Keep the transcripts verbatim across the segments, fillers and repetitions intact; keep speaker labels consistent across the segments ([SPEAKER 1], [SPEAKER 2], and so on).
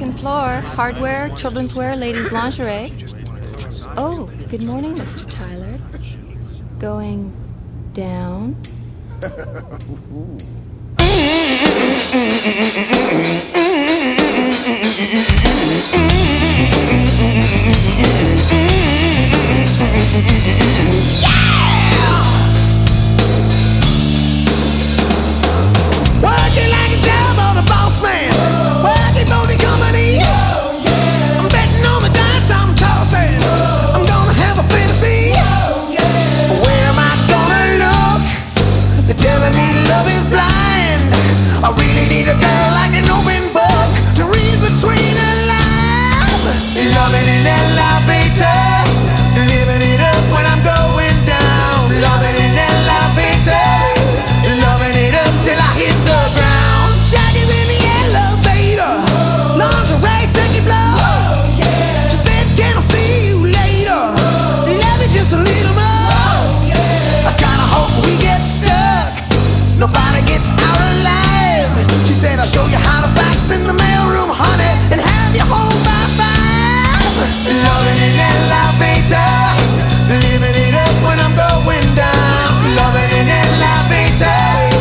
[SPEAKER 1] second floor. Hardware, children's wear, ladies' lingerie. Oh, good morning, Mister Tyler. Going down?
[SPEAKER 2] Working like a devil, the boss man. Working for the company. I'm betting on the dice, I'm tossing. I'm gonna have a fantasy. Where am I gonna look? They're telling me love is blind. I really need a girl like an open book to read between the lines. Loving in an elevator, living it up when I'm going down. Loving in an elevator, loving it up till I hit the ground. Jackie's in the elevator, lingerie second floor. She said, can I see you later? Love you just a little more. I kinda hope we get stuck, nobody gets out alive. She said, I'll show you how to fax in the mailroom, honey, and have you home by five. Loving in an elevator, living it up when I'm going down. Loving in an elevator,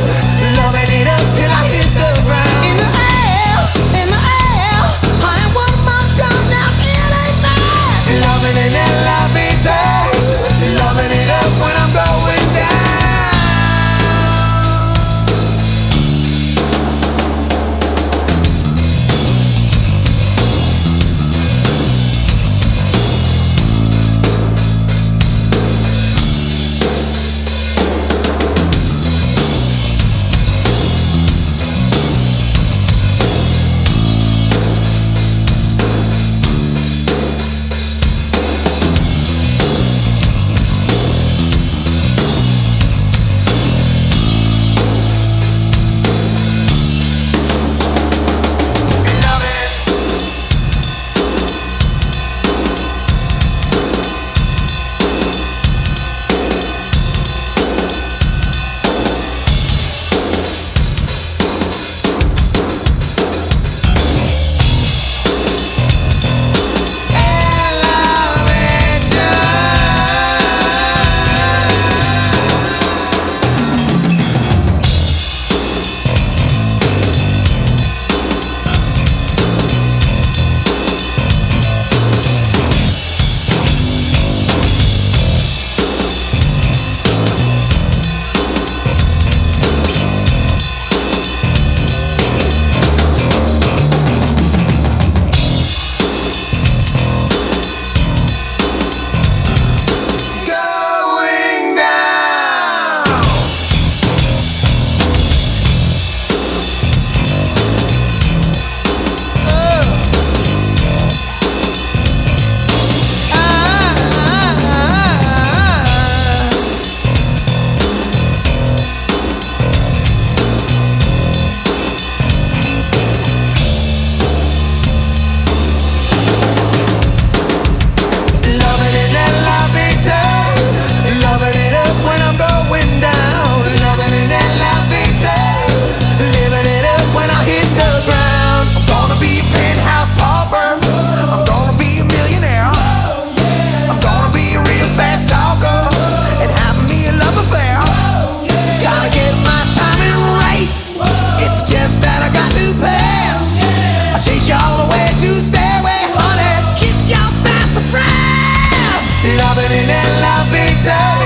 [SPEAKER 2] loving it up till I hit the ground. In the air, in the air, honey, one more time now, it ain't that. Loving in an elevator, loving it up when I'm going down. Loving in an elevator.